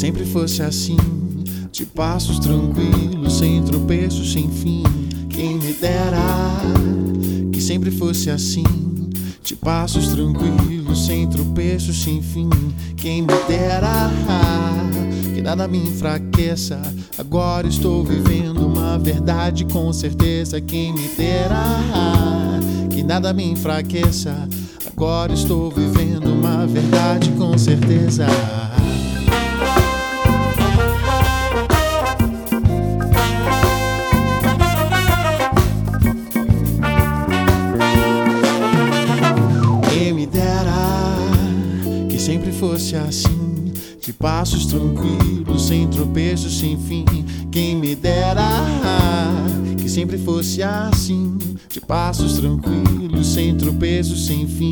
sempre fosse assim, de passos tranquilos, sem tropeços, sem fim. Quem me dera que sempre fosse assim, de passos tranquilos, sem tropeços, sem fim. Quem me dera que nada me enfraqueça. Agora estou vivendo uma verdade com certeza. Quem me dera que nada me enfraqueça. Agora estou vivendo uma verdade com certeza. Quem me dera que sempre fosse assim, de passos tranquilos, sem tropeços, sem fim. Quem me dera que sempre fosse assim, de passos tranquilos, sem tropeços, sem fim.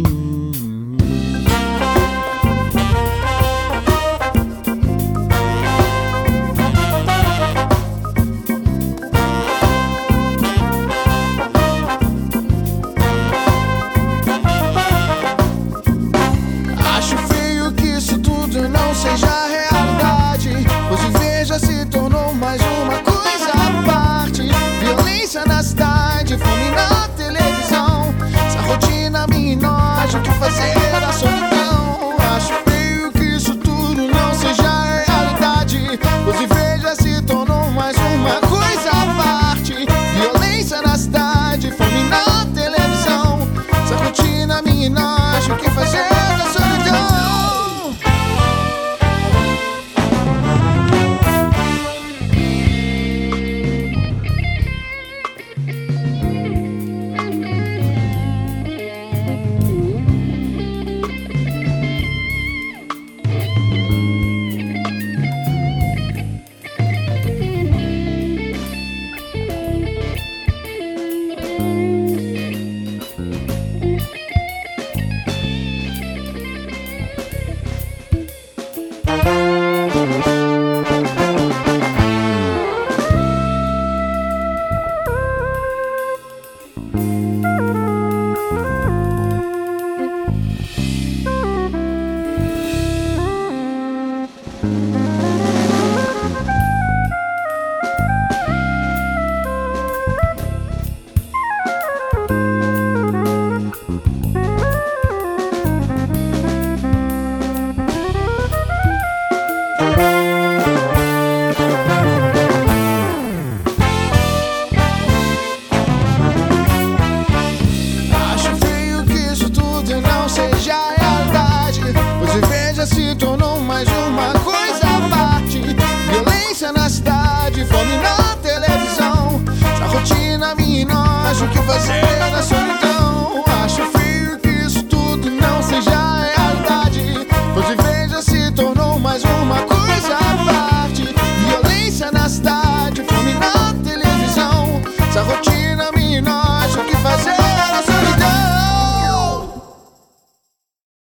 Acho feio que isso tudo não seja realidade, pois viver já se tornou mais uma coisa à parte. Violência na cidade, fome na televisão, essa rotina me enoja, o que fazer da solidão. Acho feio que isso tudo não seja realidade, pois viver já se tornou mais uma coisa à parte. Violência na cidade, fome na televisão, essa rotina me enoja, o que fazer da solidão. Se tornou mais uma coisa à parte. Violência na cidade, fome na televisão, essa rotina me enoja, o que fazer